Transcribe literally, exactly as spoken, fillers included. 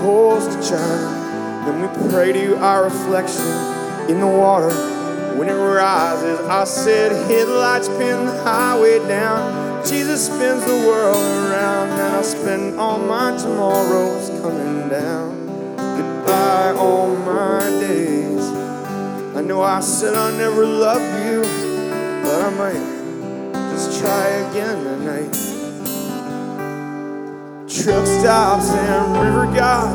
supposed to chime. Then we pray to you, our reflection in the water. When it rises, I said headlights pin the highway down. Jesus spins the world around, and I'll spend all my tomorrows coming down. Goodbye all my days. I know I said I'll never love you, but I might just try again tonight. Truck stops and river gods